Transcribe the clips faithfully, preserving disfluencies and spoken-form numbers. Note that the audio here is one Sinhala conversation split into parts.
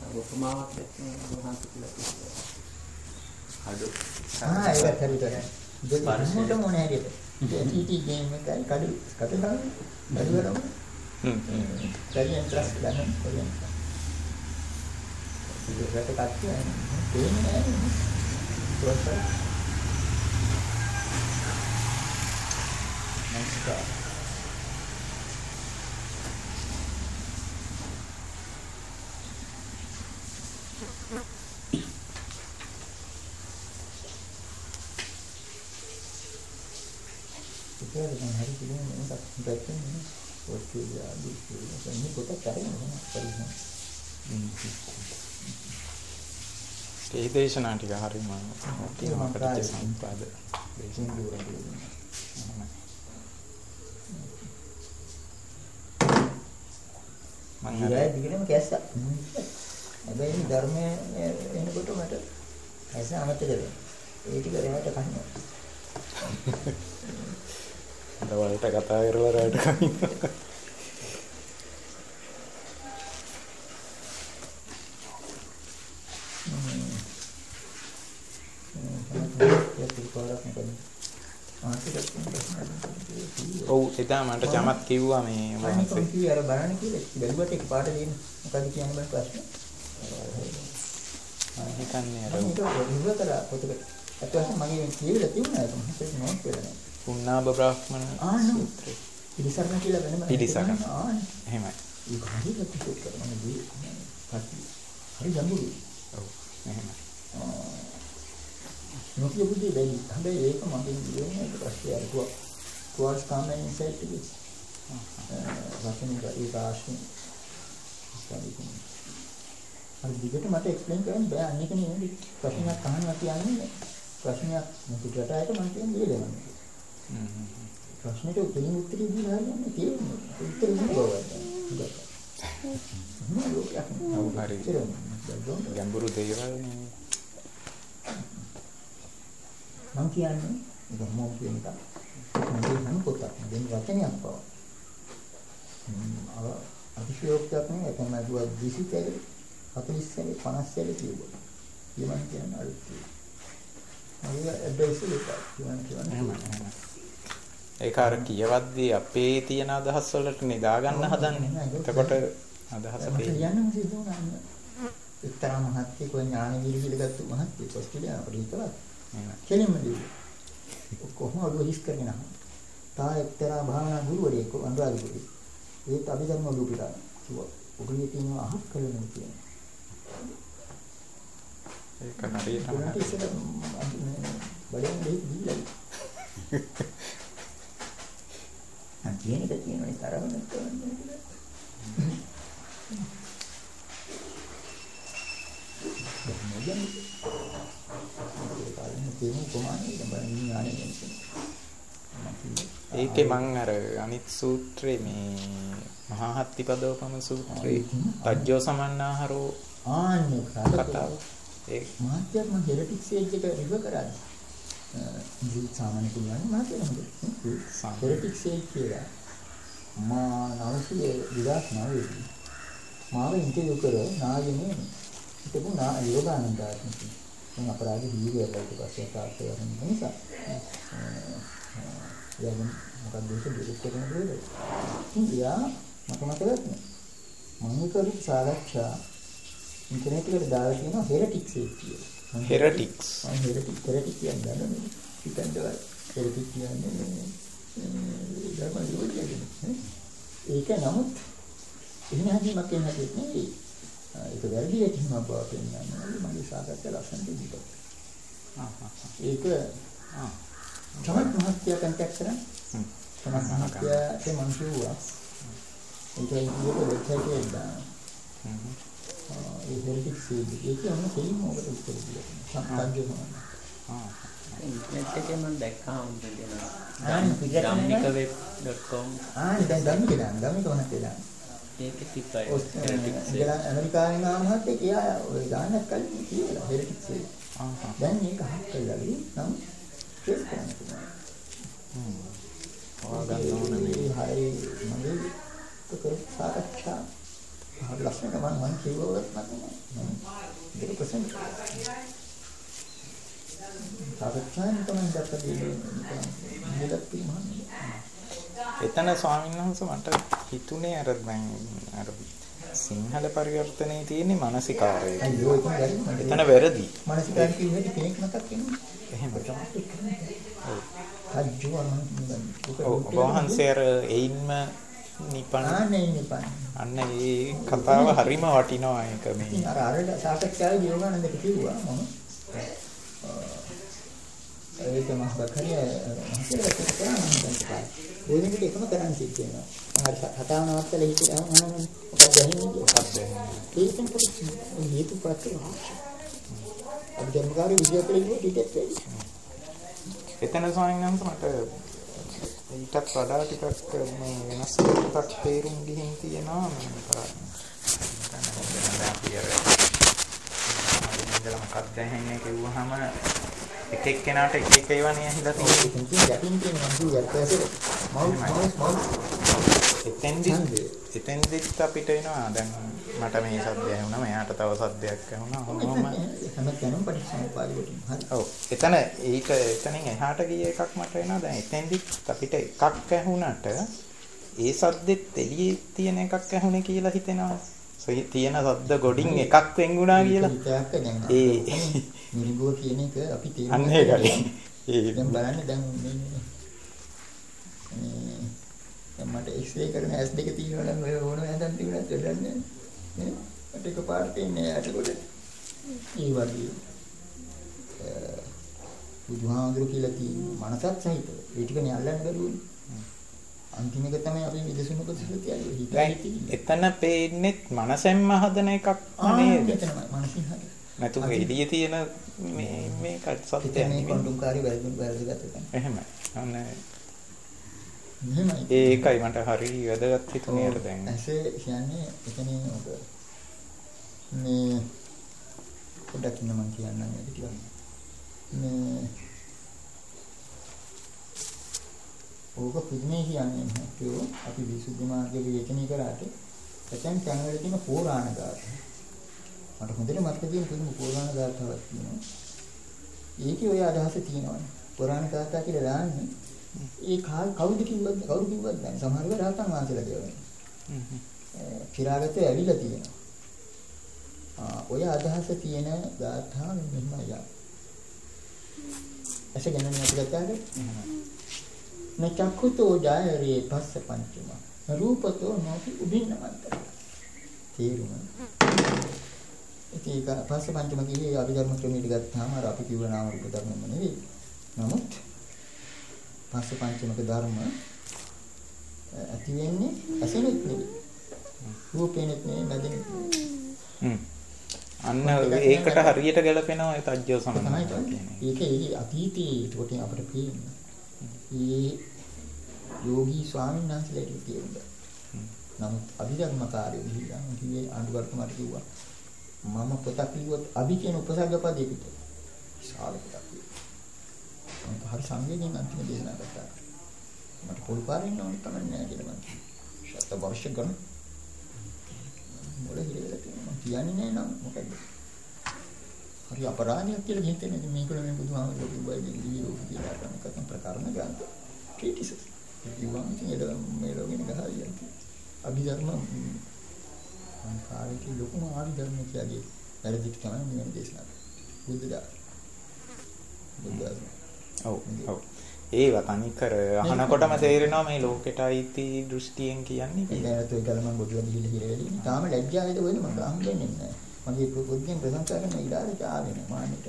උපමාවක් දැක්කම වහන්සේ කියලා කිව්වා. අද ආ ඒක හරියට. දෙන්නට මොනේ හරියට. ටීටී ගේම් එකයි කඩු කඩු ගන්න. කඩු ගන්න. හ්ම් හ්ම්. දැන් ත්‍රස් ගන්න කොහෙන්ද? ඉතින් රට කච්චි දෙන්නේ නැහැ. ප්‍රොසෙස්. නමස්කාර. ඒක නම් හරි කියන්නේ මොකක්ද දැක්කේ ඔස්ට්‍රේලියා දුස්සේ මේ කොට කරන්නේ පරිස්සම් ඒ දේශනා ටික හරිම තියෙනවා සම්පාද දේශනා දුරදී මම ඉරයි දිගටම කැස්සා හැබැයි ධර්මයේ එනකොට මට ඇස අමතක වෙනවා ඒ ටික රැයට කන්නවා දවල්ට කතා කරලා රැයට කන්නවා ඔව් එදා මට චමත් කිව්වා මේ මොකක්ද කිව්වේ අර බලන්න කියලා බැලුවට එක පාට දෙන්න මොකද කියන්නේ බල ප්‍රශ්න මම හිතන්නේ අර ඉවර කරා පොතක අත්‍යවශ්‍ය මගේ කියලා තිබුණා ඒක මම නෝට් කරලා නැහැ පුණාබ බ්‍රාහ්මණ සූත්‍රය පිළිසරණ කියලා වෙනම පිළිසරණ ආ එහෙමයි ඒක හරියට කිව්ව කරනවා දී හරි ගැඹුරුයි ඔව් එහෙමයි නොකිය බුද්ධි බැරි හැබැයි ඒක මගෙන් කියන්නේ ප්‍රශ්නය අරකුවා towards common insight to this වචනික ඒක ආශ්‍රය හරි දිගට මට එක්ස්ප්ලেইন කරන්න බෑ අනික නෙවෙයි ප්‍රශ්නයක් අහනවා කියන්නේ ප්‍රශ්නයක් මුකුටට ආයත මම කියන්නේ දෙලවන්න හ්ම් ප්‍රශ්නෙට උත්තරින් උත්තරي දීලා හරියන්නේ තියෙන්නේ උත්තර දෙන්න බෑ ගැඹුරු දේවල් නේ මම කියන්නේ මොකක්ද කියන එක මගේ නම් පොතක් දෙන්න වචනයක් බව අර අතිශයෝක්තියක් නේ තමයි දුව විසි කැලේ හතළිස් කැලේ පනස් කැලේ කියුවා ඊමන් කියන අරුත් මගේ ඇඩ්‍රස් එක කියන්න කියන්නේ ඒක අර කියවද්දී අපේ තියෙන අදහස් වලට නිදා ගන්න හදන්නේ එතකොට අදහස කියන්නම සිද්ධ වුණා එක්තරා මහත්කේ કોઈ ඥාන විහිදෙල ගත්ත මහත්කේ ඔස්ට්‍රේලියාව අපිට හිතවත් කෙලින්ම දෙවි. කොහොම ඔළුව හිස් කරගෙන ආවා. තා එක්තරා භාවනා ගුරුවරයෙක් අනුරාධපුරේ. ඒත් අභිධර්ම ඔළුව පිටා. කිව්වා ඔළුවේ තියෙන අහක් කරගෙන කියන. ඒක හරියට බඩෙන් දෙයක් දීලා. අන් කියන එක කියනනේ තරම නැත්නම්. මොකද ඒකේ මං අර අනිත් සූත්‍රේ මේ මහා හත්තිපදෝපම සූත්‍රේ තජ්ජෝ සමන්නාහරෝ ආන්නේ කතාව ඒ මාත්‍යක් මම හෙරටික් ස්ටේජ් එක රිවර් කරාද ඉතින් සාමාන්‍ය කියන්නේ මාත්‍යක් නේද හෙරටික් ස්ටේජ් කියලා මා නවසිය විලාස් නවයේදී මාව ඉන්ටර්වියු කරා නායනේ හිටපු නා යෝගානන්දාත්මක මම අපරාධ දීවියලා ඊට පස්සේ තාක්ෂය වෙන නිසා යම් මොකක්ද ඒක ඩිරෙක්ට් කරන දෙයක්. ඉතියා මට මතකද මම කරු සාකච්ඡා ඉන්ටර්නෙට් එකට දාලා තියෙනවා හෙරටික්ස් කියලා. හෙරටික්ස්. මම හෙරටික් හෙරටික් කියන්නේ නේද? හිතන්දවල් හෙරටික් කියන්නේ ධර්ම විරෝධියනේ. ඒක නමුත් එහෙම හැදීමක් කියන හැටිත් නෙවෙයි. ඒක වැරදි එකක් මම කියන්නේ මගේ සාකච්ඡා ලස්සනට දීපත්. ආ ආ ඒක ආ චමත් මහත්ය කන්ටැක්ට් කරා. හ්ම්. චමත් මහත්යට මම කිව්වා. ඒක ඒක වෙබ්සයිට් එකේ දාන්න. හ්ම්. ආ ඒ හෙරිටික්ස් ඒක ඔන්න කෙලින්ම ඔබට උත්තර දෙන්න. සම්පූර්ණ කරනවා. ආ ඉන්ටර්නෙට් එකේ මම දැක්කා හම්බුනේ දෙනවා. ධම්මික වෙබ් ඩොට් කොම් ආ දැන් ධම්මික දාන්න. ධම්මික මොනවද දාන්න? ඒක තිබ්බයි. ඉතින් ඇමරිකාවේ නාමහත් ඒක යා ඔය ගානක් කලින් කියලා හෙරිටික්ස් එක. ආහ්. දැන් මේක හක් කරලා නම් කෙස් කරන්න පුළුවන්. හ්ම්. ඔය ගන්න ඕනේ මේ හරි මගේ ඒක සාකච්ඡා. හරි ලස්සනට මම මම කියවුවත් නැත්නම් මම ඒක ප්‍රසන්න. සාකච්ඡාන් තමයි දැක්කේ නිලත් මහන්නේ. එතන ස්වාමීන් වහන්සේ මට හිතුනේ අර දැන් අර සිංහල පරිවර්තනයේ තියෙන මානසිකාරය. අයියෝ ඒක වැරදි. එතන වැරදි. මානසිකාරය කියන්නේ කෙනෙක් මතක් වෙනවා. එහෙම තමයි. අජ්ජෝ අරන් ඔව් වහන්සේ අර එයින්ම නිපන් ආනේ නිපන්. අන්න ඒ කතාව හරිම වටිනවා ඒක මේ. අර අර සාකච්ඡාවේ දියුණානන්ද කිව්වා මම. ඒක මම බකරිය මහසෙලට කරන්නේ. ඔය විදිහට එකම කරන් සිද්ධ වෙනවා. මම අර කතාව නවත්තලා හිටියා මම මොකක්ද ඇහින්නේ මොකක්ද ඒකෙන් පස්සේ හේතුපත් වෙනවා. අපි ධර්මකාරී විද්‍යාවට ගිහින් ටිකට් වෙයි. එතන ස්වාමීන් වහන්සේ මට ඊටත් වඩා ටිකක් මේ වෙනස් එකක් තේරුම් ගිහින් තියෙනවා මම කරන්නේ. මොකක්ද ඇහෙන්නේ කිව්වහම එක එක්කෙනාට එක එක ඒවානේ ඇහිලා තියෙන්නේ. යටින් තියෙන මන්දුවක් ඇසෙර මවුස් මවුස් මවුස් එතෙන්දි එතෙන්දිත් අපිට එනවා දැන් මට මේ සද්දය ඇහුණා මෙයාට තව සද්දයක් ඇහුණා ඔහොම හැම කෙනෙක්ම පරිස්සම්පාදයට හරි. ඔව් එතන ඒක එතනින් එහාට ගිය එකක් මට එනවා දැන් එතෙන්දිත් අපිට එකක් ඇහුණාට ඒ සද්දෙත් එළියේ තියෙන එකක් ඇහුනේ කියලා හිතෙනවා. තියෙන සද්ද ගොඩින් එකක් වෙන්ුණා කියලා. ඒ මිරිඟුව කියන එක අපි තේරුම් අන්න ඒකයි. ඒ දැන් බලන්න දැන් මේ මට එක්ස්රේ කරන ඇස් දෙක තියෙනවා නම් ඔය ඕන හැදන් තිබුණත් වැඩක් නැහැ. නේ? මට එකපාරට ඉන්නේ ඇටකොට ඒ වගේ බුදුහාමුදුරු කියලා තියෙන මනසත් සහිත ඒ ටිකනේ අල්ලන්න බැරුවනේ. අන්තිම එක තමයි අපි විදසුණු කොටසට කියන්නේ. එතන පේන්නේ මනසෙන්ම හදන එකක් නේද? එතනම මනසින් හදන. නැතුව එළියේ තියෙන මේ මේ සත්‍යයක් නෙමෙයි. කොන්ඩුම්කාරී වැරදි වැරදිගත කරන. එහෙමයි. අන්න එහෙමයි. ඒකයි මට හරි වැදගත් හිතුනේ අර දැන්. ඇසේ කියන්නේ එතනින් ඔබ මේ පොඩ්ඩක් ඉන්න මම කියන්නම් ඒක ටිකක්. මේ ඕක පුදුමේ කියන්නේ නැහැ. අපි විසුද්ධි මාර්ගයේ විචනී කරාට එතෙන් කනවල තියෙන පුරාණ ගාථා. මට හොඳට මතක තියෙන පුදුම පුරාණ ගාථාවක් තියෙනවා. ඒකේ ඔය අදහස තියෙනවානේ. පුරාණ ගාථා කියලා දාන්නේ. ඒ කවුද කිව්වද කවුරු කිව්වද දැන් සමහර වෙලාවට රහතන් වහන්සේලා කියවනේ. හ්ම් හ්ම්. චිරාගතේ ඇවිල්ලා තියෙනවා. ආ ඔය අදහස තියෙන ගාථා මෙන්නයි. ඇසගෙන නැති ගාථාද? නචක්කුතෝ ජායරේ පස්ස පංචම රූපතෝ නොපි උභින්නමන්ත තේරුම ඒක පස්ස පංචම කියේ අභිධර්ම ක්‍රමයට ගත්තාම අර අපි කිව්ව නාම රූප ධර්මම නෙවෙයි නමුත් පස්ස පංචමක ධර්ම ඇති වෙන්නේ ඇසෙනෙත් නෙවෙයි රූපේනෙත් නෙවෙයි නැදෙනෙත් නෙවෙයි අන්න ඒකට හරියට ගැලපෙනවා ඒ තජ්ජෝ සමනයි කියන්නේ ඒක ඒ අතීතයේ ඒකට අපිට පේන්නේ ඒ යෝගී ස්වාමීන් වහන්සේලාට කියනවා. නමුත් අභිධර්මකාරයෝ ගිහින් කිව්වේ ආණ්ඩුවර්තුමාට කිව්වා මම පොතක් ලියුවොත් අභි කියන උපසර්ග පදයකට විශාල පොතක් ලියුවා. මම හරි සංවේදයෙන් අන්තිම දේශනා කරා. මට පොල් පාරින් නෝන තමයි නෑ කියලා මම. ශත වර්ෂ ගණන් මොළ හිරේලා තියෙනවා. මම කියන්නේ නෑ නම් මොකද? හරි අපරාධයක් කියලා හිතෙන්නේ මේකල මේ බුදුහාමුදුරුවෝ කිව්වයි දිවිලෝක කියලා කරන කතම් ප්‍රකාරණ ග්‍රන්ථ ක්‍රිටිසිස් කිව්වම ඉතින් ඒක මේ ලෝකෙන ගහයියන් අභිධර්ම සංකාරික ලොකුම අභිධර්ම කියන්නේ වැරදිට තමයි මේ දේශනා බුද්ධදා බුද්ධදා ඔව් ඔව් ඒව තනිකර අහනකොටම තේරෙනවා මේ ලෝකෙට අයිති දෘෂ්ටියෙන් කියන්නේ කියලා ඒකට ඒක ගලම ගොඩලා ගිහිල්ලා හිරෙලි තාම ලැජ්ජාවේද වෙන මම හම්බෙන්නේ නැහැ මගේ පුදුගෙන් ප්‍රශංසා කරන ඉඩාරට ආවේ නෑ මානෙට.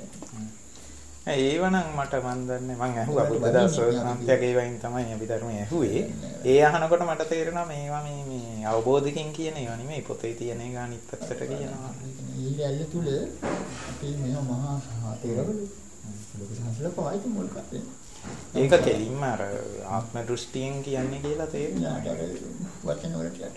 ඒවනම් මට මන් දන්නේ මං ඇහුවා බුද්ධදාස සාන්තියගේ වයින් තමයි අභිධර්මයේ ඇහුවේ. ඒ අහනකොට මට තේරෙනවා මේවා මේ මේ අවබෝධකින් කියන ඒවා නෙමෙයි පොතේ තියෙන එක අනිත් පැත්තට කියනවා. ඊළ ඇල්ල තුල අපි මේ මහා තේරවලු ලෝක සංස්ලක වයිත් මුල් කරේ. ඒක දෙලින්ම අර ආත්ම දෘෂ්ටියෙන් කියන්නේ කියලා තේරෙනවා. වචන වලට යට.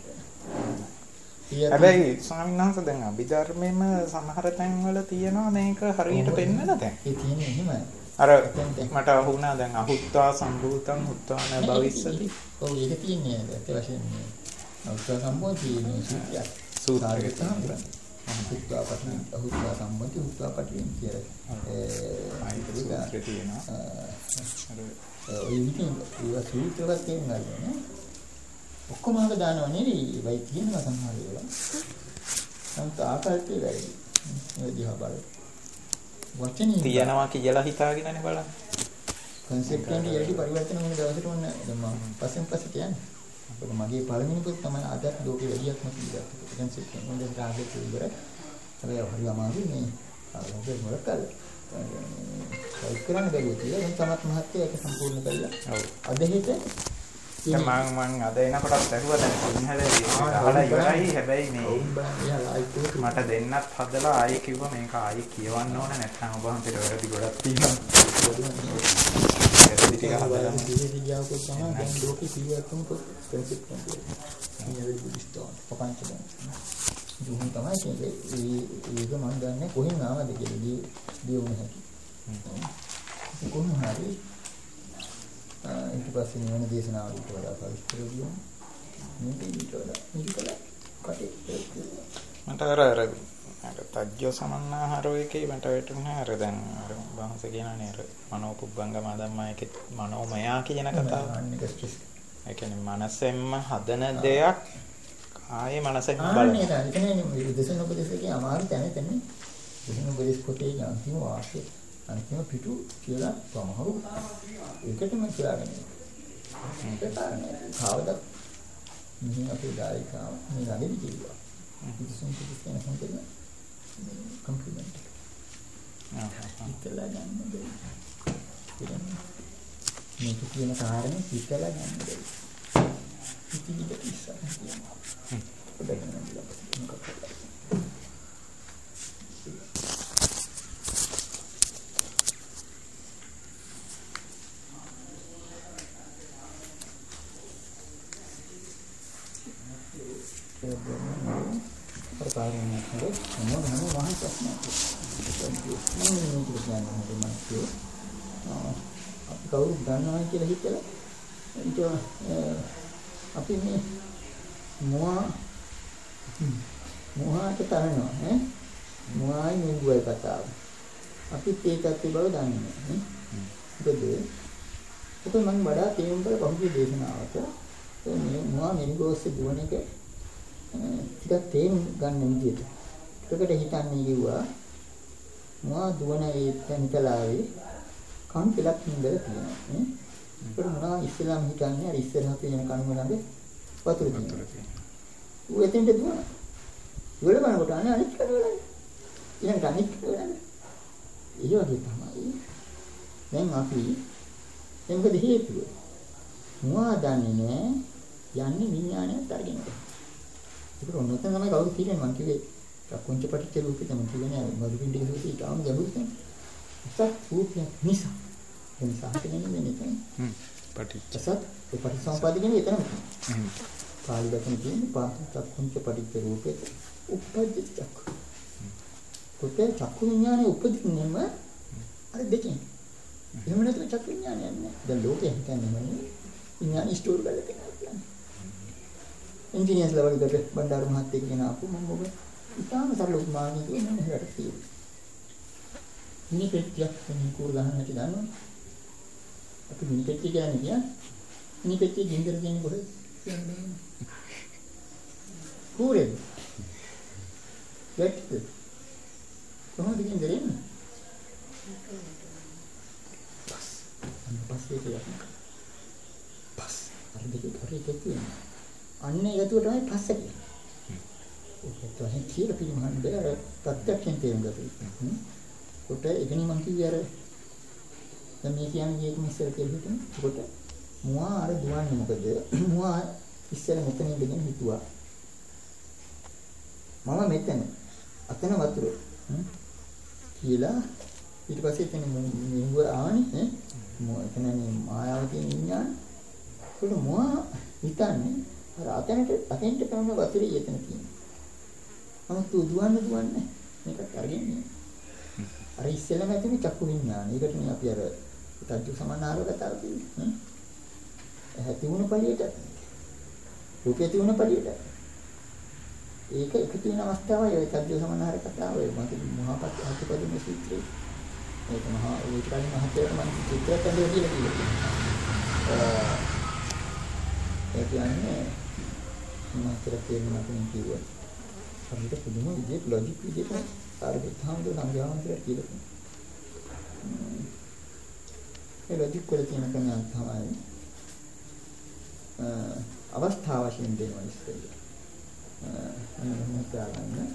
හැබැයි ස්වාමීන් වහන්සේ දැන් අභිධර්මයේම සමහර තැන්වල තියෙනවා මේක හරියට පෙන්වන තැන්. ඒ තියෙන්නේ එහෙමයි. අර මට අහුණා දැන් අහුත්වා සම්භූතං උත්වාන භවිස්සති. ඔව් ඒක තියෙන්නේ ඇත්ත වශයෙන්ම. උත්වා සම්භූතී සූත්‍රය. සූත්‍රය. හුත්වා පටි හුත්වා සම්බන්ධ හුත්වා පටි කියලා. ඒ ආයතන තියෙනවා. අර ඔය විදිහින් ඒවා සූත්‍රවත් තේරුම් ගන්න. ඔක්කොම අහක දානව නෙවෙයි. ඒවයි කියනවා සමහර ඒවා. සම්ත ආකල්පේ වැඩි. මේ දිහා බලන්න. වචනේ තියනවා කියලා හිතාගෙනනේ බලන්න. concept එකේ යටි පරිවර්තන වෙන දවසට ඔන්න දැන් මම පස්සෙන් පස්සට යන්නේ. ඒක මගේ පළවෙනි පොත් තමයි අදත් ලෝකේ වැඩියක්ම කියලා. concept එක මොකද ටාගට් එක ඉවර. හැබැයි හරි අමාරුයි මේ ලෝකේ මොකක් කරලා. ඒක කරන්න බැරිය කියලා දැන් තමත් මහත්තයා ඒක සම්පූර්ණ කළා. ඔව්. අද හෙට මම මම අද එනකොටත් ඇහුවා දැන් සිංහලේ අහලා ඉවරයි. හැබැයි මේ මට දෙන්නත් හදලා ආයෙ කිව්වා මේක ආයෙ කියවන්න ඕන නැත්නම් ඔබ හන්දට වැරදි ගොඩක් තියෙනවා. වැරදි ටික හදලා ඉතින් ගියාකෝ තමයි දැන් ලෝකේ පිළිවෙත්තම කන්සෙප්ට් එක. මේ බුද්ධිස්තෝන් පපංච දැන්. දුහුන් තමයි කියන්නේ ඒක මම දන්නේ කොහෙන් ආවද කියලා දී දී වුණ හැටි. කොහොම හරි ඊට පස්සේ නිවන දේශනාවලට වඩා පරිස්තර දියුම් මේක ඊට වඩා මේකල කටේ මට අර අර අර තජ්ජෝ සමන්නාහරෝ එකේ මට වැටුණා අර දැන් අර වහන්ස කියනනේ අර මනෝපුබ්බංගම ධම්මයකේ මනෝමයා කියන කතාව. ඒ කියන්නේ මනසෙන්ම හදන දෙයක් ආයේ මනසෙන් බලන්න. ආ නේද? ඒ කියන්නේ දේශන උපදේශකේ අමාරු තැන තැන දේශන උපදේශ පොතේ අන්තිම වාක්‍යය අන්තිම පිටු කියලා සමහරු ඒකටම කියලාගෙන ඒක කාරණේ කවදා මිනිහ අපේ ධාරිකාව මේ ළඟදී කිව්වා කිසිම කිසිම සංකේතන කම්ප්ලිමන්ට් ඉතලා ගන්න බැරි මේක කියන කාරණේ ඉතලා ගන්න බැරි ඉතින් ඒක ඉස්සරහ කියනවා පොඩ්ඩක් නෑ මොකක්ද perkara-perkara itu, semua hanya bahasanya. Ini mungkin yang dimaksud. Tapi kalau dana kita hitung, itu apa ini? Mua, mua kita mana? Eh, mua ini dua kata. Tapi tiga kata baru dana. Eh, betul. Itu memang benda tiang pada kahwin desa nak apa? Ini mua minggu sebulan ke? ටිකක් තේරුම් ගන්න විදිහට. ඒකට හිතන්නේ කිව්වා මොනවා දුවන ඒ තැන්කලාවේ කන් පෙලක් හින්දලා තියෙනවා නේ. ඒකට මොනවා ඉස්සෙල්ලාම හිතන්නේ අර ඉස්සරහ තියෙන කණුව ළඟ වතුර තියෙනවා. ඌ එතෙන්ට දුවන. ඉවල බලනකොට අනේ අනිත් කඩවල. ඉතින් අනිත් කඩවල. ඒ වගේ තමයි. දැන් අපි දැන් මොකද හේතුව? මොනවා දන්නේ නැහැ යන්නේ විඥානයත් අරගෙන. ඒක ඔන්නතන තමයි කවුරු කියන්නේ මං කිව්වේ චක්කුංච පටිච්ච රූපේ තමයි කියන්නේ මදුපිණ්ඩික සූත්‍රය ඊටාම ගැඹුරුයි. සත් රූපය නිසා ඒ නිසා කියන්නේ මේක. හ්ම් පටිච්ච. සත් ඒ පටිච්චසමුප්පාද කියන්නේ එතනම. හ්ම්. පාළි වචන කියන්නේ පා චක්කුංච පටිච්ච රූපේ උප්පජ්ජ චක්කු. කොටේ චක්කු විඥානේ උපදින්නෙම අර දෙකෙන්. එහෙම නැත්නම් චක්කු විඥානයක් නෑ. දැන් ලෝකේ හිතන්නේ මොන්නේ විඥාන ස්ටෝර් කරලා තියෙනවා. ඉන්ජිනියර්ස් ලෙවල් එකට බණ්ඩාරු මහත්තයෙක් කියන අපු මම ඔබ ඉතාලම සරල උපමානකින් කියන්නේ මෙහෙට තියෙනවා. මිනි පෙට්ටියක් මේ කෝල් ගන්න හැටි දන්නවද? අපි මිනි පෙට්ටිය කියන්නේ කියන්නේ මිනි පෙට්ටිය ගින්දර දෙන්නේ කොහෙද? කියන්නේ. කෝරේ. යැට්ට. කොහොමද ගින්දර එන්නේ? පස්. පස්සේ කියලා. පස්. අර දෙක හරි දෙකේ. අන්නේ ඒකතු තමයි පස්ස කියන්නේ. ඒකත් වහින් කියලා පිළිමහන්න බෑ අර ප්‍රත්‍යක්ෂයෙන් තේරුම් ගන්න. හ්ම්. කොට එතන මම කිව්වේ අර දැන් මේ කියන්නේ ඒක මිස්සර කියලා හිතමු. කොට මුවා අර දුවන්නේ මොකද? මුවා ඉස්සර මෙතන ඉඳගෙන හිතුවා. මම මෙතන අතන වතුර. හ්ම්. කියලා ඊට පස්සේ එතන මුව ආවනේ ඈ. මුව එතනනේ මායාව කියන විඥාන. කොට මුවා හිතන්නේ අර අතනට අතෙන්ට කරන වතුරේ එතන තියෙනවා. නමුත් දුවන්න දුවන්නේ මේකට අරගෙන ඉන්නේ. අර ඉස්සෙල්ලම ඇතුලේ චක්කු විඥාන. ඒකට නේ අපි අර තජ්ජු සමනාරව කතාව කියන්නේ. ඇහැ තියුණු පළියට. රූපය තියුණු පළියට. ඒක එකතු වෙන අවස්ථාවයි ඔය තද්දෝ සමනාර කතාව ඔය මත මහාපත් අතිපදින සූත්‍රය. ඒක මහා ඒක කලින් මහතේට මම චිත්‍රයක් ඇඳලා කියලා කිව්වා. ඒ කියන්නේ මම කියලා තේරුම් ගන්න කිව්වා. අපිට පුදුම විදිහට ලොජික් විදිහට ආරම්භතාවද සංඥාවන්තර කියලා. ඒ ලොජික් වල තියෙන කණන් තමයි අවස්ථාව වශයෙන් දෙනවා ඉස්සෙල්ලා. අන්න ගන්න.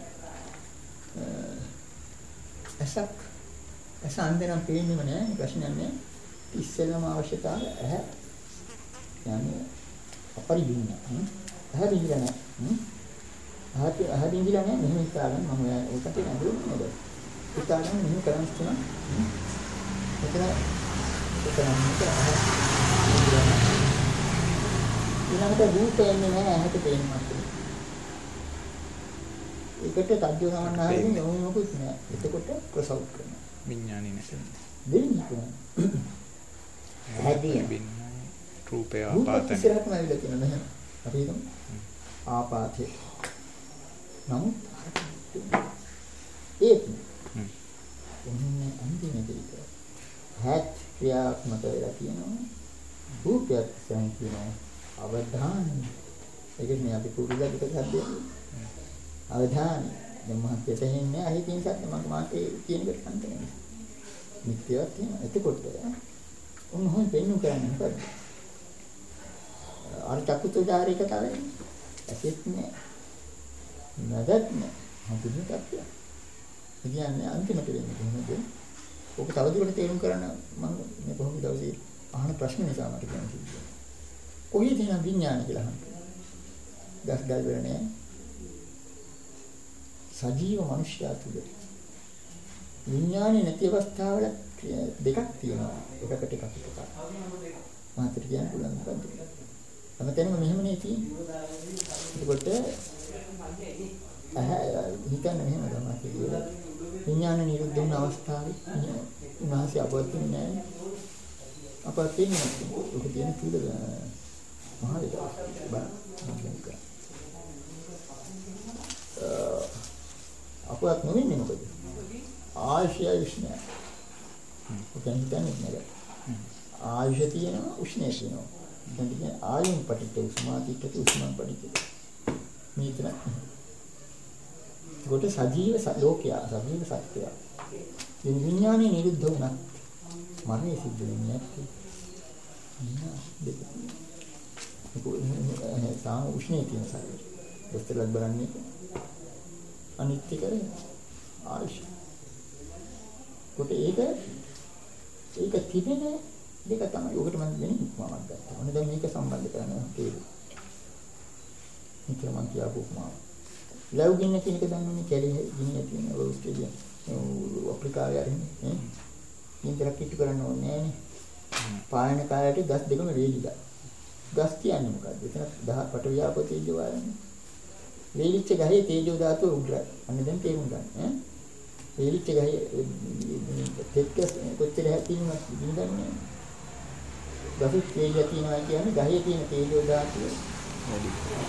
අසක් අසන්දනම් පේන්නේම නෑ ප්‍රශ්නයක් නෑ. ඉස්සෙල්ලාම අවශ්‍යතාවය ඇහැ. යන්නේ අපරිදින්න. ඇහැ දිගිලා නෑ. ආහත් ආහදින් ගිලා නෑ මෙහෙම හිතාගන්න මම ඒකට නඳුන්නේ නේද හිතාගන්න මෙහෙම කරන් තුන එතන එතන මෙතන ඊළඟට රූපෙන්නේ නෑ ඇහැට පේන්නත් ඒකට තද්දෝ සමන්නාරින් යොමු මොකුත් නෑ එතකොට ක්‍රොස් අවුට් කරනවා විඥානේ නැහැ දෙන්නේ ඇහැදී රූපය ආපාතන ඉස්සරහටම ඇවිල්ලා තියෙනවා මෙහෙම අපි හිතමු ආපාතේ නමුත් ඒක ඔන්නේ අන්තිමේදී හැත් ක්‍රියාත්මක වෙලා තියෙනවා රූපයක් සෙන් කියනවා අවධානය ඒකනේ අපි පුරුද්දට හද්දේ අවධානය දැන් මහත්යට එන්නේ අහි තියෙන සත්‍ය මම මාතේ කියන එකට කන්දේ නිත්‍යයක් තියෙනවා එතකොට උන්වහන්සේ පෙන්නු කරන්නේ මොකද අර චක්කුතුදාරේ කතාවේ ඇසෙත් නෑ නැදත් නෑ හඳුනන තත්ත්වයක්. ඒ කියන්නේ අන්තිමට වෙන්නේ කොහොමද? ඔක තවදුරටත් තේරුම් කරන්න මම මේ කොහොමද දවසේ අහන ප්‍රශ්න නිසා මට කියන්න සිද්ධුවා. කොහේ තියෙන විඥාන කියලා අහන්නේ? ගස් ගල් වල නෑ. සජීව මනුෂ්‍යයා තුල විඥානේ නැති අවස්ථාවල දෙකක් තියෙනවා. එකකට එකක් එකක්. මාතෘ කියන්න පුළුවන් මොකද්ද? අමතෙන්ම මෙහෙමනේ තියෙන්නේ. ඒකට අහ හිතන්න මෙහෙම තමයි කියලා. විඥාන නිරුද්ධ වුණ අවස්ථාවේ උන්වහන්සේ අපවත් වෙන්නේ නැහැ. අපවත් වෙන්නේ නැහැ. ඒක තියෙන තුල මහා විකාශ බා අපවත් නොවෙන්නේ මොකද? ආශය උෂ්ණය. ඔකෙන් හිතන්නේ නැහැ. ආයුෂ තියෙනවා උෂ්ණය තියෙනවා. දැන් කියන්නේ ආයුන් පටිච්ච උස්මාතිච්ච උස්මාන් පටිච්ච. මේතන කොට සජීව ලෝකයා සජීව සත්‍යය. මේ විඥානේ නිරුද්ධ වුණා. මරණය සිද්ධ වෙන්නේ නැති. දෙක. ඒක සාම උෂ්ණේ තියෙන සත්‍යය. දෙස්තරලක් බලන්නේ අනිත්‍ය කරේ ආයුෂ. කොට ඒක ඒක තිබෙන දෙක තමයි. ඔකට මම වෙනින් උපමාවක් ගත්තා. ඔන්න දැන් මේක සම්බන්ධ කරනවා තේරුම්. මේක මම කියපු උපමාව. ලව් ගින්න කියන එක දන්නවනේ කැලේ ගින්න තියෙන ඕස්ට්‍රේලියා. අප්‍රිකාවේ අරින්නේ නේ. ඉන්ටරැක්ට් කිට්ටු කරන්න ඕනේ නෑනේ. පායන කාලයට ගස් දෙකම වේලිලා. ගස් කියන්නේ මොකද්ද? එතන දහ පට ව්‍යාපෝ තේජෝ වායනේ. වේලිච්ච ගහේ තේජෝ ධාතුව උග්‍රයි. අන්න දැන් තේරුම් ගන්න ඈ. වේලිච්ච ගහේ තෙක්කස් කොච්චර හැපිනවද ඉඳන්නේ. ගහේ තේජය තියෙනවා කියන්නේ ගහේ තියෙන තේජෝ ධාතුව වැඩි.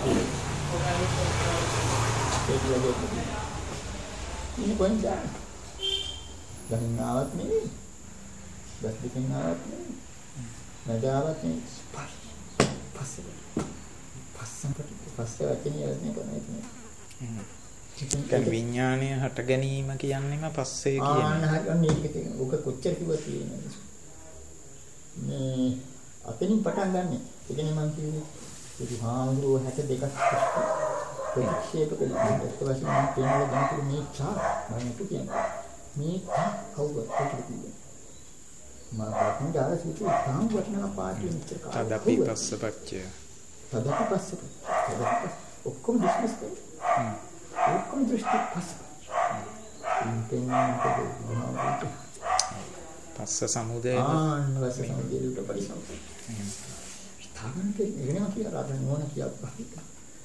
ඒක ලැබෙන්නේ. ඉන්නේ කොහෙන්ද? ගහින් ආවත් නෙවෙයි. බස් දෙකෙන් ආවත් නෙවෙයි. නඩාවත් නෙවෙයි. ස්පර්ශ. පස්සේ. පස්සකට පස්සේ වචනේ යන්නේ කොහොමද? දැන් විඥාණය හට ගැනීම කියන්නේම පස්සේ කියන්නේ. ආන්න හරියන්නේ ඒක තියෙනවා. ඔක කොච්චර කිව්වද තියෙන්නේ. මේ අතනින් පටන් ගන්න. ඒ කියන්නේ මම කියන්නේ ඉතින් හාමුදුරුවෝ හැට දෙකක් ප්‍රතික්ෂේප කළා. ඒත් වශයෙන් මම කියනවා දැන් මේ චා මම කියන්නේ. මේ කවුද කොටද කියන්නේ. මම පාටින් දාලා සිටු තාම වටන පාටින් ඉච්ච කාර්ය. තදපි පස්සපච්චය. තදපි පස්සප. ඔක්කොම ඩිස්මිස් කරනවා. ඔක්කොම දෘෂ්ටි පස්සප. ඉන්ටෙන්මන්ට් පස්ස සමුදය ආන්න පස්ස සමුදයට පරිසම්පත. ස්ථාපන කරන්නේ ඉගෙනම කියලා රාතන මොන කියක් පහිට.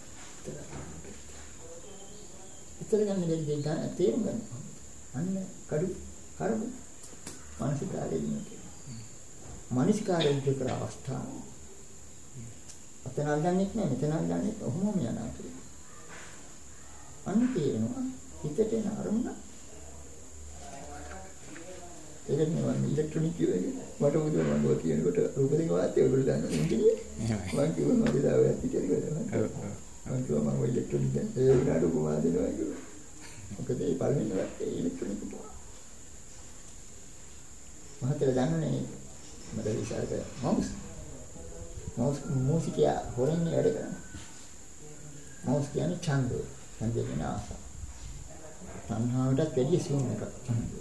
ඉතල ගන්න දෙයක් ගන්න තේරුම් ගන්න. අන්න කඩු කරමු. මානසිකාරයේ ඉන්නේ. මානසිකාරයේ විතර අවස්ථාව. අතන අල්ලන්නේ නැහැ මෙතන අල්ලන්නේ ඔහොමම යනවා කියලා. අන්න තේරෙනවා හිතට එන අරමුණ. ඒකනේ මම ඉලෙක්ට්‍රොනික කියන්නේ මට උදේම මම කියනකොට රූප දෙක වාත්‍ය ඔයගොල්ලෝ දන්නවා ඉංග්‍රීසි. එහෙමයි. මම කිව්වා මම දාවෙත් කියලා. ඔව් ඔව්. මම කිව්වා මම ඉලෙක්ට්‍රොනික දැන් ඒ වුණාට උපමා දෙනවා කිව්වා. මොකද ඒ පළවෙනි වාක්‍යය ඉලෙක්ට්‍රොනික උපමා. මහත්තයා දන්නනේ මට විශ්වාස මවුස් මවුස් මූසිකයා හොරෙන් වැඩ කරනවා. මවුස් කියන්නේ ඡන්දය. ඡන්දය කියන ආසාව. තණ්හාවටත් වැඩි සියුම් එකක් ඡන්දය.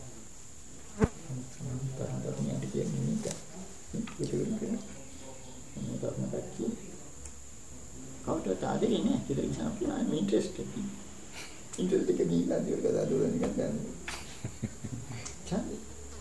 තරංගයක් කියන්නේ මේක. ඒක වෙන්නේ. මොකක්ද මතක් කිය. කවුරුත් ආදරේ නෑ. ඒක නිසා අපි ආ ඉන්ට්‍රෙස්ටඩ්. ඉන්ට්‍රෙස්ට් එක දීලා දෙවල් කතා දුරන නිකන් ගන්න. ඡන්දය.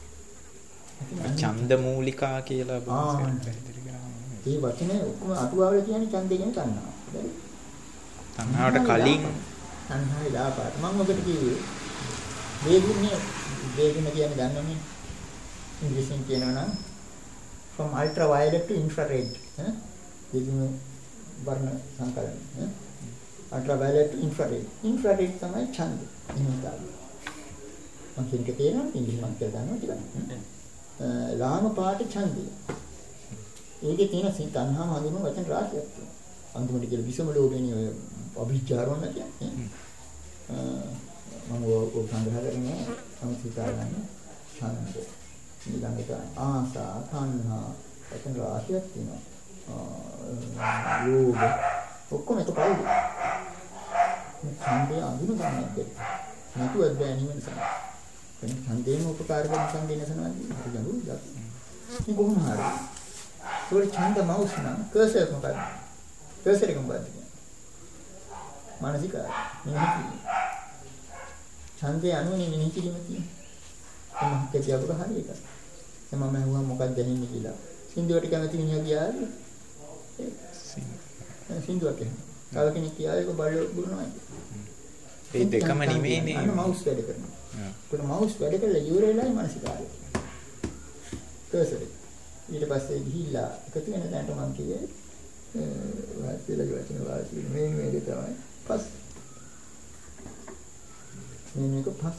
ඡන්ද මූලිකා කියලා බොහොම පැහැදිලි කරනවා. මේ වචනේ ඔක්කොම අටුවාවල කියන්නේ ඡන්දය කියන තණ්හාව. හරිද? තණ්හාවට කලින් තණ්හාවේ දාපාට මම ඔබට කිව්වේ වේගුනේ වේගුන කියන්නේ දන්නවනේ ඉංග්‍රීසියෙන් කියනවා නම් from ultraviolet to infrared ඈ වේගුන වර්ණ සංකලන ඈ ultraviolet to infrared infrared තමයි ඡන්ද එහෙමයි මම කියන්නේ තේරෙනවා ඉංග්‍රීසි මම කියලා දන්නවා ටිකක් ලාම පාට ඡන්දය ඒකේ තියෙන සිත තණ්හාව හඳුනන වචන රාශියක් තියෙනවා අන්තිමට කියලා විසම ලෝභේනේ ඔය අභිචාරවන්න කියන්නේ මම ඔය සංග්‍රහ කරන්නේ මම සිතා ගන්න ඡන්ද ඊළඟට ආසා තණ්හා වචන රාශියක් තියෙනවා ලෝභ ඔක්කොම එක පරිදි මේ ඡන්දය අඳුන ගන්න බැහැ නැතුවත් බෑ නිවන සම වෙන ඡන්දේම උපකාර කරන ඡන්දේ නැසනවා කියන්නේ ගැඹුරු දාත මේ කොහොම හරි ඒක ඡන්ද මවුස් නම් කර්සර් මොකක්ද කර්සර් එක මොකක්ද මානසික මෙහෙම ඡන්දේ අනුනේ මෙහෙම කිරීම තියෙනවා මම කියපුවා හරි එකක් මම අහුවා මොකක්ද දැනෙන්නේ කියලා සින්දුවට කැමති මිනිහා ගියාද සින්දුවට තව කෙනෙක් ගියා ඒක බල්ල බුරනවා ඒ දෙකම නෙමෙයිනේ අන්න මවුස් වැඩ කරනවා ඒක මවුස් වැඩ කරලා ඉවර වෙලායි මානසිකාරය කර්සර් ඊට පස්සේ ගිහිල්ලා එකතු වෙන දැනට මම කිව්වේ වාසියලගේ වචන වාසිය මේ මේක තමයි පස් මේක පස්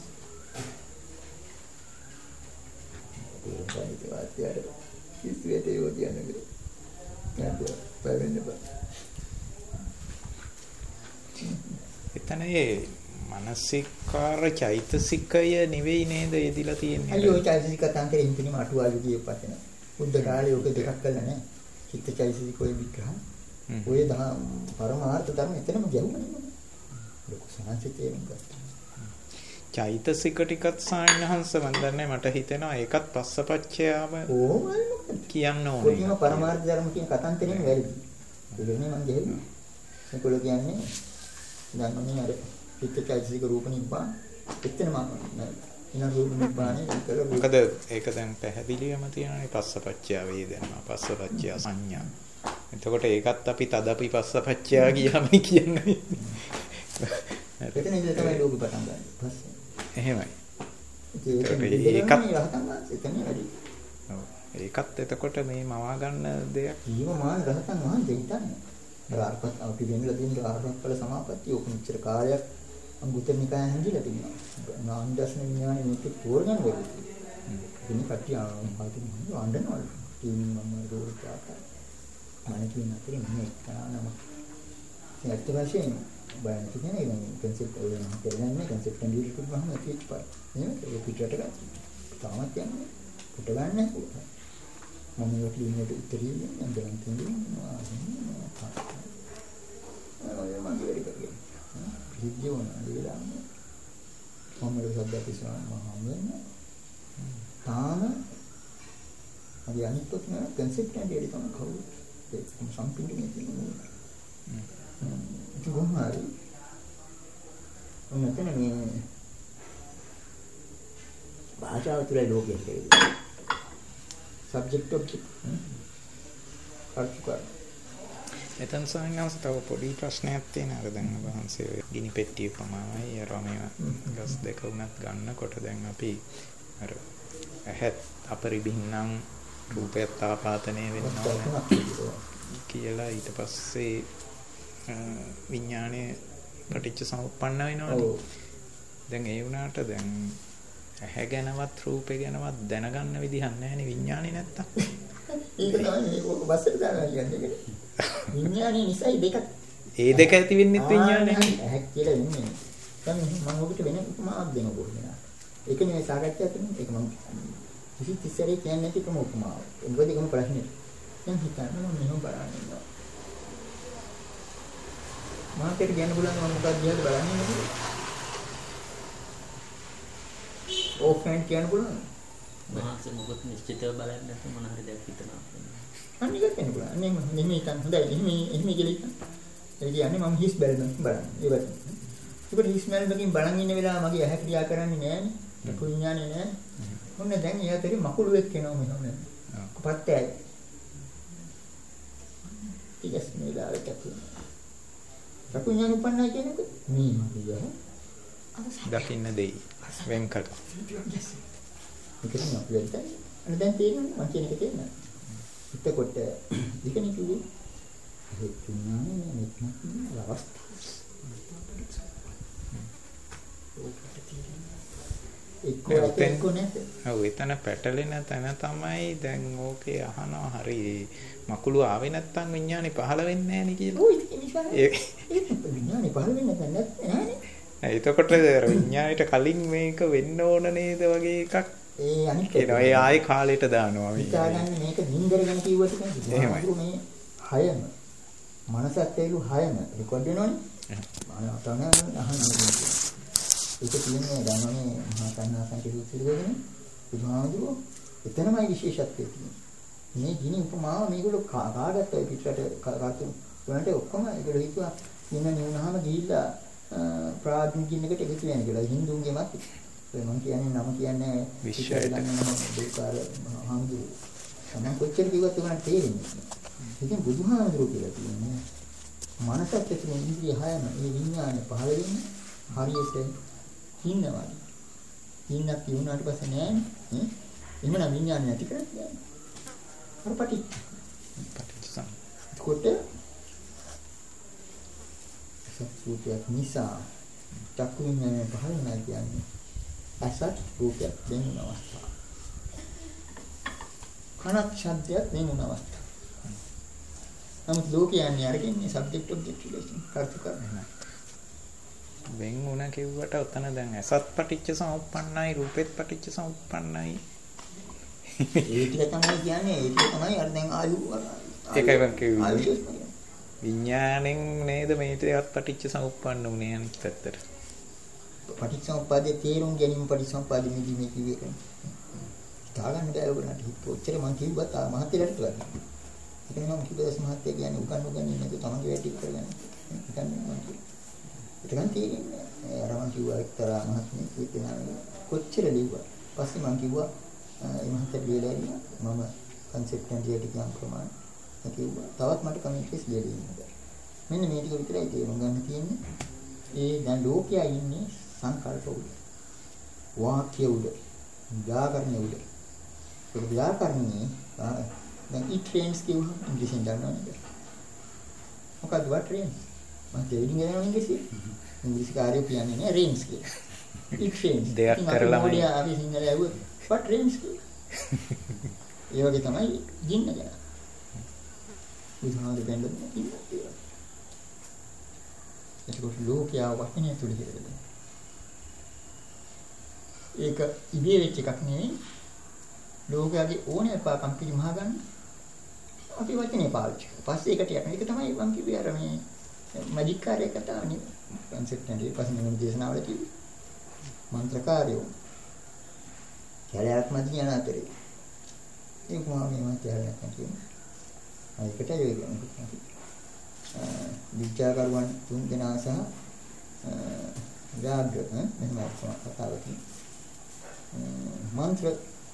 ඒකයි වාසියට කිසිවෙට යෝජනයකට නැද්ද බැවෙන්න බෑ එතන ඒ මානසිකාර චෛතසිකය නෙවෙයි නේද යෙදිලා තියෙන්නේ අයියෝ චෛතසික තන්ත්‍රයේ ඉන්තිම අටුවාලු කියපතන බුද්ධ කාලේ ඔක දෙකක් කළා නෑ චිත්ත චෛතසිකෝයි විග්‍රහ ඔය දහම් පරමාර්ථ ධර්ම එතනම ගැහුණා ලොකු සංසිතයෙන් ගත්තා චෛතසික ටිකත් සායනහංශ වන්දන්නේ මට හිතෙනවා ඒකත් පස්සපච්චයාම ඕමයි මොකද කියන්න ඕනේ ඔයම පරමාර්ථ ධර්ම කියන කතන්තරෙම වැරදි ඒකනේ මම ගෙහෙන්නේ මේකල කියන්නේ දන්නවනේ අර චිත්ත චෛතසික රූප නිබ්බාන එතනම ඉන රූප නිබ්බානේ ඒකල මොකද ඒක දැන් පැහැදිලිවම තියෙනනේ පස්සපච්චයා වේදනා පස්සපච්චයා සංඥා එතකොට ඒකත් අපි තදපි පස්සපච්චයා කියලාමයි කියන්නේ එතන ඉඳලා තමයි ලෝක පටන් ගන්න පස්සේ එහෙමයි ඒකත් රහතන් වහන්සේ එතන වැඩි ඔව් ඒකත් එතකොට මේ මවා ගන්න දෙයක් ජීවමාන රහතන් වහන්සේ හිතන්නේ ආර්පත් අපි වෙනලා දින ආර්පත්වල සමාපත්තිය ඔක මෙච්චර කාලයක් අඟුතර නිකාය හැංගිලා තිබුණා නාන්දස්න විඥානේ මේක තෝරගන්න බැරි ඉතින් කට්ටිය ආපතින් වණ්ඩනවලු ටීම් මම රෝල්ට ආකාර මම කියන අතරේ මම එක්කනම ඇත්ත වශයෙන්ම බයන් කියන්නේ ඉතින් කන්සෙප්ට් එක කියන්නේ කන්සෙප්ට් එක ඩිලීට් කරපුවාම ඒක පායි නේද ඒක පිටට ගන්න තාමත් යන්නේ පුට ගන්න නැහැ මම ඒක ලියන්නට උත්තරිය මම දැන් තියෙනවා ආ මම වැඩි කරගෙන විද්‍යෝන ඉලක්ක මම ඒක සද්දපිසන මම වෙන්නේ තාම අපි අනිත් පොතේ කන්සෙප්ට් එක දෙලි තමයි කවුරු ඒක සම්පූර්ණයෙන් තියෙනවා ඒක කොහොමද මෙතන මේ භාෂාව තුළ ලෝකෙට සබ්ජෙක්ට් ඔබ්ජෙක්ට් අර්ථකථන එතන සංඥාස් තව පොඩි ප්‍රශ්නයක් තියෙනවා අර දැන් වහන්සේ ගිනි පෙට්ටිය ප්‍රමාණයි අරමේ ගස් දෙක උනත් ගන්නකොට දැන් අපි අර ඇහත් අපරිබින්නම් රූපයත් ආපාතනය වෙනවා කියලා ඊට පස්සේ විඥානයේ පටිච්ච සමුප්පන්න වෙනවනේ. දැන් ඒ වුණාට දැන් ඇහැ ගැනවත් රූපේ ගැනවත් දැනගන්න විදිහක් නැහැනේ විඥානේ නැත්තම්. ඒක තමයි ඔක බස්සට දානවා කියන්නේ. විඥානේ නිසයි දෙකක්. ඒ දෙක ඇති වෙන්නේ විඥානේ. ඇහැ කියලා වෙන්නේ. දැන් මම ඔබට වෙන උපමාවක් දෙනවා කොහොමද? ඒක නෙවෙයි සාකච්ඡා කරන්නේ. ඒක මම කිසි තිස්සරේ කියන්නේ නැති එකම උපමාවක්. මොකද ඒකම ප්‍රශ්නේ. දැන් හිතන්න මම මෙහෙම බලන්න ඉන්නවා. මාකට කියන්න පුළුවන් මම මොකක්ද දිහාට බලන්නේ නැතිද? ඕෆ්ලයින් කියන්න පුළුවන්. මහත් මොකද නිශ්චිතව බලන්නේ නැත්නම් මොන හරි දෙයක් හිතනවා. අන්න ඒක කියන්න පුළුවන්. අනේ මම මෙහෙම හිතන්න හොඳයි. එහෙම එහෙම කියලා හිතන්න. ඒ කියන්නේ මම හිස් බැලුම් බලන්නේ. ඒ වගේ. ඒකට හිස් බැලුමකින් බලන් ඉන්න වෙලාව මගේ ඇහැ ක්‍රියා කරන්නේ නැහැනේ. චක්කු විඥානේ නැහැ. මොන්න දැන් එයාතරේ මකුළුවෙක් එනවා මෙහෙම. පත්තෑයි. ඊගස් මේ දාලා චක්කු. චක්කු විඥානේ උපන්නයි කියන්නේ මේ මගේ දකින්න දෙයි. වෙන් කර. ඒක තමයි අපි වෙන්නේ. අන්න දැන් තේරෙනවා මම කියන එක තේරෙනවා. එතකොට දෙකනේ කිව්වේ. ඒ තුනනේ මෙතන අවස්ථාව. ඔව් එතන පැටලෙන තැන තමයි දැන් ඕකේ අහනවා හරි මකුළු ආවේ නැත්තම් විඥානේ පහළ වෙන්නේ නැහැ නේ කියලා. ඔව් ඒක නිසා විඥානේ පහළ වෙන්නේ නැත්නම් එතකොට විඥාණයට කලින් මේක වෙන්න ඕන නේද වගේ එකක් ඒ අනිත් ඒනවා ඒ ආයේ කාලයට දානවා මේ. හිතාගන්න මේක නින්දර ගැන කිව්වට කියන්නේ මේ හයම මනසත් ඇවිලු හයම රෙකෝඩ් වෙනවනේ. මම අතන අහන්නේ. ඒක කියන්නේ දැන් මේ මහා කන්නාසන්ට සූත්‍රයේදී බුදුහාමුදුරුවෝ එතනමයි විශේෂත්වය තියෙන්නේ. මේ ගිනි උපමාව මේගොල්ලෝ කාගත්ත ඔය පිටරට කාතු උනට ඔක්කොම ඒගොල්ලෝ හිතුවා කියන නිවුනහම ගිහිල්ලා ප්‍රාඥිකින් එකට එකතු වෙන කියලා. හින්දුන්ගේමත් ඒ මම කියන්නේ නම කියන්නේ විශ්වයට දුකාර හාමුදුරුවෝ. තමයි කොච්චර කිව්වත් උනට තේරෙන්නේ නැහැ. ඉතින් බුදුහාමුදුරුවෝ කියලා කියන්නේ මනසත් ඇතුළේ ඉන්ද්‍රිය හයම ඒ විඥානේ පහළ වෙන්නේ හරියට ඉන්නවා. ඉන්නක් කියුණාට පස්සේ නෑනේ. එහෙමනම් විඥානේ නැති කරන්නේ නෑ. අර පටි පටිච්චසම. කොට සත්‍යයක් නිසා චක්කු විඥානේ පහළ වෙනවා කියන්නේ අසත් රූපයක් දෙන්න අවස්ථාව. කනක් ශබ්දයක් දෙන්න අවස්ථාව. නමුත් ලෝකයන්නේ අරගෙන සබ්ජෙක්ට් ඔබ්ජෙක්ට් රිලේෂන් කරතු කරන්නේ. වෙන් උන කිව්වට උතන දැන් අසත් පටිච්ච සමුප්පන්නයි රූපෙත් පටිච්ච සමුප්පන්නයි. ඒ ටික තමයි කියන්නේ ඒ ටික තමයි අර දැන් ආයු ඒකයි මම කිව්වේ. විඥාණයෙන් නේද මේ ටිකත් පටිච්ච සමුප්පන්න උනේ අනිත් පැත්තට. පටිච්ච සමුප්පාදයේ තේරුම් ගැනීම පටිච්ච සමුප්පාදෙ මෙදි මේ කිව්වේ ඒක. තාගන්න බෑ ඔයගොල්ලන්ට හිත ඔච්චර මම කිව්වත් ආ මහත්තයලට කරන්නේ. ඒක නේ මම කිව්වස් මහත්තය කියන්නේ උගන් උගන් ඉන්නේ නැතුව තමන්ගේ වැඩ ටික කරගන්න. හිතන්නේ මම කිව්වා. ඒකන් තේරෙන්නේ අර මම කිව්වා එක්තරා මහත්මයෙක් කියනවා කොච්චර ලිව්වා. පස්සේ මම කිව්වා ඒ මහත්තයා ලියලා ඉන්නවා මම කන්සෙප්ට් එක ටික යම් ප්‍රමාණයක් කිව්වා. තවත් මට කමෙන්ට්ස් ලියලා ඉන්නවා. මෙන්න මේ ටික විතරයි තේරුම් ගන්න තියෙන්නේ. ඒ දැන් ලෝකයා ඉන්නේ සංකල්ප උඩ. වාක්‍ය උඩ. ව්‍යාකරණ උඩ. ඒ ව්‍යාකරණේ දැන් it trains කියුවා ඉංග්‍රීසියෙන් දන්නවනේ. මොකක්ද what trains? මම දෙවිදින් කියනවා ඉංග්‍රීසි. ඉංග්‍රීසි කාර්යය කියන්නේ නෑ රේන්ස් කියලා. it trains. දෙයක් කරලා මම අපි සිංහල ඇහුවොත් what trains කියලා. ඒ වගේ තමයි ජින්න ගැන. බුදුහාමුදුරුවෝ දෙන්නේ ඉන්න කියලා. ඒක ලෝකයා වචනේ තුල කියලා. ඒක ඉබේ වෙච්ච එකක් නෙවෙයි. ලෝකයාගේ ඕනේ පාකම් පිළිමහ ගන්න. අපි වචනේ පාවිච්චි කරා. පස්සේ ඒකට යන එක තමයි මම කිව්වේ අර මේ මැජික් කාර්යය කතාවනේ. කන්සෙප්ට් එකේ පස්සේ මම දේශනාවල කිව්වේ. මන්ත්‍රකාරයෝ. කැලයක් මැද යන අතරේ. ඒ කොහොමද මේ කැලයක් කියන්නේ? ඒකට ඒ කියන්නේ. විචාකරුවන් තුන් දෙනා සහ ව්‍යාග්‍ර මෙහෙම කතාවක්. මන්ත්‍ර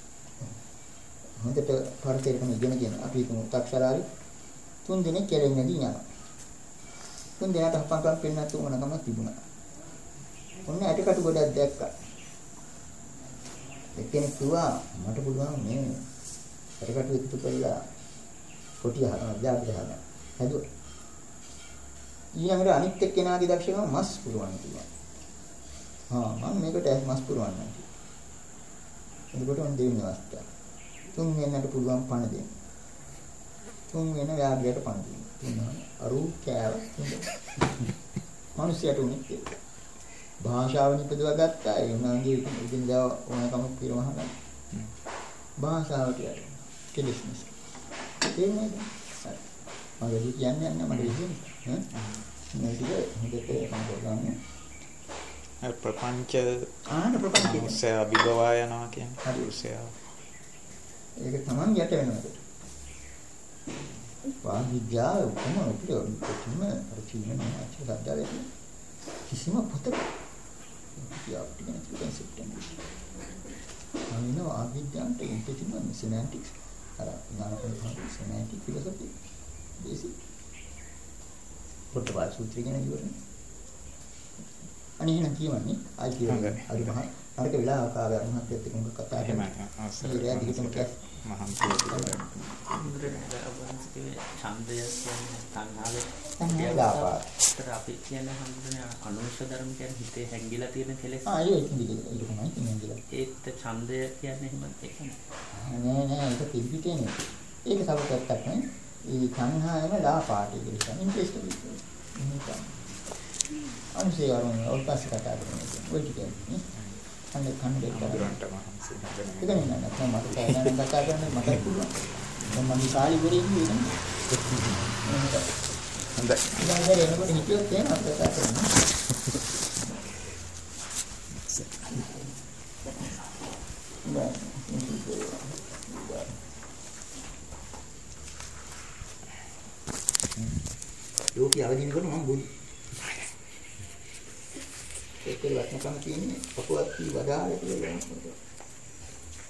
හොඳට පරිතරකම ඉගෙන ගන්න අපි හිතමු තක්ෂරාලි තුන් දිනක් කෙරෙන්නේ යනවා. තුන් දිනකට හපංකම් පෙන්නත් උනකම තිබුණා. ඔන්න ඇටකට ගොඩක් දැක්කා. එක්කෙනෙක් කිව්වා මට පුළුවන් මේ ඇටකට එකතු කරලා කොටිය ව්‍යාග්‍ර හදන්න. හදුවා. ඊළඟට අනිත් එක්කෙනාගේ දක්ෂකම මස් පුරවන්න පුළුවන්. හා මම මේකට මස් පුරවන්න නැති. එතකොට ඔන්න දෙවෙනි අවස්ථාව. තුන් වෙනකට පුළුවන් පණ දෙන්න. තුන් වෙන ව්‍යාග්‍රයට පණ දෙන්න. තුනම අරු කෑව තුන. මිනිස්සුන්ට උනේ ඒක. භාෂාව නිපදවා ගත්තා ඒ උනාගේ ඉදින්දා ඕනකම පිරවහන. භාෂාවට යන්න. කෙලෙස් නිසා. ඒ නේද? මම කියන්නේ නැහැ මට කියන්නේ. ඈ මේක හොඳට මම ගන්න. ප්‍රපංච ආන ප්‍රපංච උසය අභිභවා යනවා කියන්නේ. හරි උසය. ඒක තමයි යට වෙනවා. වාග්විද්‍යාව කොහොම උපයෝග කිසිම අරචින නැහැ සද්දාවේ කිසිම පොතක යාප් කියන කන්සෙප්ට් එක. අනින වාග්විද්‍යාවට ඉන්ටෙලිජන්ට් සෙමැන්ටික්ස් අර නානපොත් සෙමැන්ටික් ෆිලොසොෆි බේසික් පොතපත් සූත්‍රය ගැන ඉවරනේ. අනේ නම් කියවන්නේ ආයි කියන්නේ අර මහා අරක වෙලාවක ආවර මහත්යත් එක්ක මොකක් කතා කරනවා. එහෙමයි. ඒ දිගටම කැස් මහන්සිය ඡන්දය කියන්නේ තණ්හාවේ තණ්හාව අපි කියන්නේ හඳුනන අනුශ ධර්ම කියන්නේ හිතේ හැංගිලා තියෙන කෙලෙස්. ආ ඒක ඉතින් ඒක තමයි කියන්නේ. ඒත් ඡන්දය කියන්නේ එහෙම ඒක නෑ. නෑ නෑ ඒක පිළිපිටේ නේ. ඒක සබකටක් නේ. ඒ තණ්හාවම ලා පාටි කියලා ඉන්ට්‍රෙස්ට් එක. අනුශේ වරුන් ඔල්පස් කතා කරනවා. ඔය ටික අන්න කන්නේ දුරන්ට මහන්සිය හදන. ඒක නේ නෑ මට සෑහෙන කතා කරන්න මට පුළුවන්. දැන් මම කාලි වෙරේ ඉන්නේ නේ. හොඳයි. ඉතින් එනකොට හිතියොත් එහෙම අපිට කතා කරන්න. යෝකී අවදිනකොට මම බුදු ඒකේ වචනකම තියෙන්නේ පපුවත් කී වදාලේ කියලා.